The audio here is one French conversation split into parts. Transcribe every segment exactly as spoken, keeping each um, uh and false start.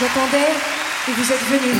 J'attendais et vous êtes venus.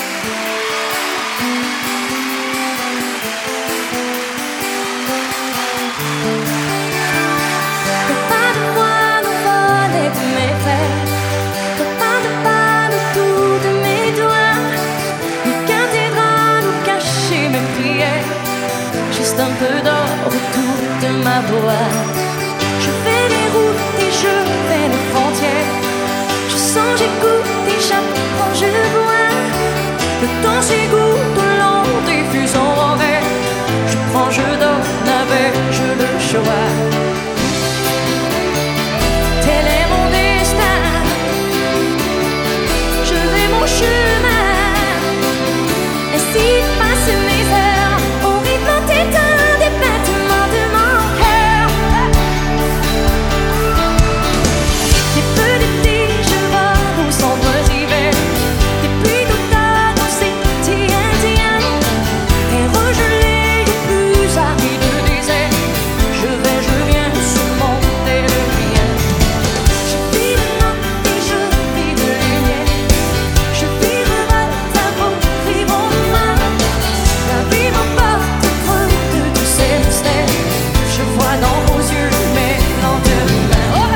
Pas de voile au volet de mes rêves, pas de balle autour de mes doigts, une cathédrale où cacher mes prières, juste un peu d'or autour de ma voix. Je fais les routes et je fais les frontières, je sens, j'écoute et j'apprends, je vois. Le temps s'égoutte au long des fuseaux horaires, je prends, je donne avec, je le choix. Tel est mon destin, je vais mon chemin, ainsi passent mes heures au rythme éteint des battements de mon cœur. Des feux d'été, je vole aux sombres hivers, des pluies d'automne aux étés indiens, et regelés les plus arides déserts. Je vais, je viens, ce monde est le mien. Je vis de note et je vis de lumière, je vivrai ta beau vivre en main. La vie m'emporte creux de tous ces mystères, je vois dans vos yeux mes lendemains. Oh!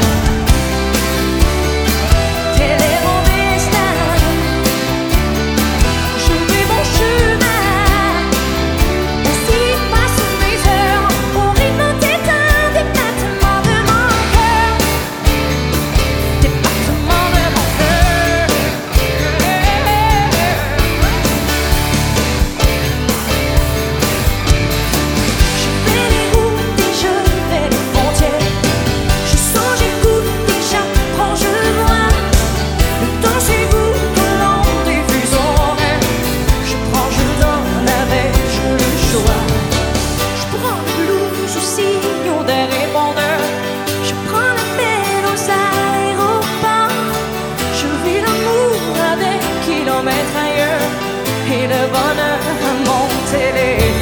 Tel est mon destin, je vais mon chemin, ainsi passent mes heures au rythme éteint des battements de mon cœur, des battements de mon cœur. Je fais les routes et je fais les frontières, je sens, j'écoute et j'apprends, je vois. Le temps s'égoutte au long des fuseaux horaires, je prends, je donne avec, je le choix. Je prends le blues aux signaux des répondeurs, je prends l'appel aux aéroports, je vis l'amour à des kilomètres ailleurs, et le bonheur à mon téléphone.